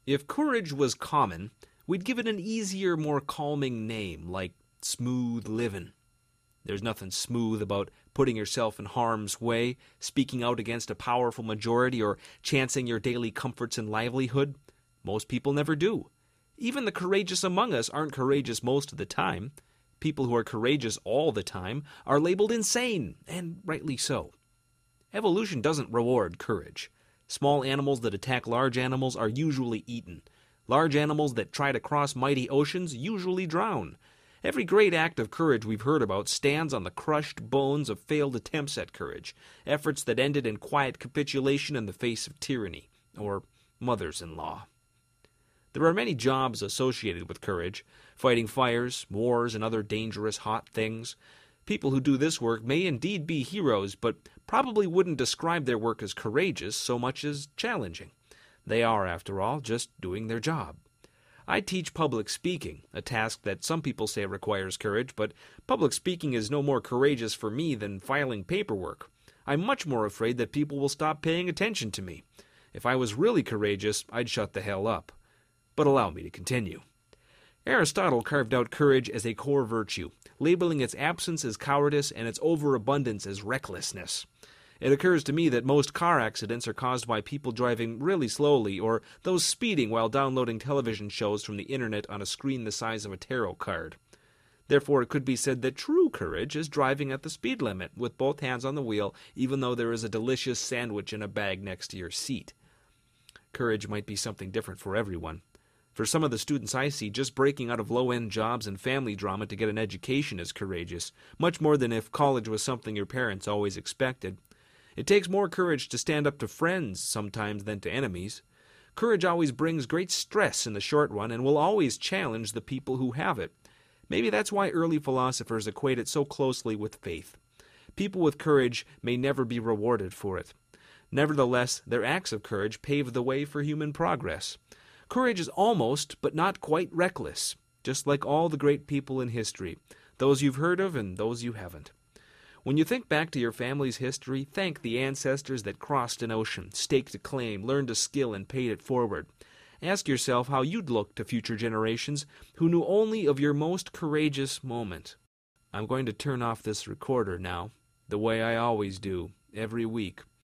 If courage was common, we'd give it an easier, more calming name, like smooth livin'. There's nothing smooth about putting yourself in harm's way, speaking out against a powerful majority, or chancing your daily comforts and livelihood. Most people never do. Even the courageous among us aren't courageous most of the time. People who are courageous all the time are labeled insane, and rightly so. Evolution doesn't reward courage. Small animals that attack large animals are usually eaten. Large animals that try to cross mighty oceans usually drown. Every great act of courage we've heard about stands on the crushed bones of failed attempts at courage, efforts that ended in quiet capitulation in the face of tyranny, or mothers-in-law. There are many jobs associated with courage: fighting fires, wars, and other dangerous hot things. People who do this work may indeed be heroes, but probably wouldn't describe their work as courageous so much as challenging. They are, after all, just doing their job. I teach public speaking, a task that some people say requires courage, but public speaking is no more courageous for me than filing paperwork. I'm much more afraid that people will stop paying attention to me. If I was really courageous, I'd shut the hell up. But allow me to continue. Aristotle carved out courage as a core virtue, labeling its absence as cowardice and its overabundance as recklessness. It occurs to me that most car accidents are caused by people driving really slowly, or those speeding while downloading television shows from the internet on a screen the size of a tarot card. Therefore, it could be said that true courage is driving at the speed limit, with both hands on the wheel, even though there is a delicious sandwich in a bag next to your seat. Courage might be something different for everyone. For some of the students I see, just breaking out of low-end jobs and family drama to get an education is courageous, much more than if college was something your parents always expected. It takes more courage to stand up to friends sometimes than to enemies. Courage always brings great stress in the short run and will always challenge the people who have it. Maybe that's why early philosophers equate it so closely with faith. People with courage may never be rewarded for it. Nevertheless, their acts of courage pave the way for human progress. Courage is almost, but not quite reckless, just like all the great people in history, those you've heard of and those you haven't. When you think back to your family's history, thank the ancestors that crossed an ocean, staked a claim, learned a skill, and paid it forward. Ask yourself how you'd look to future generations who knew only of your most courageous moment. I'm going to turn off this recorder now, the way I always do, every week.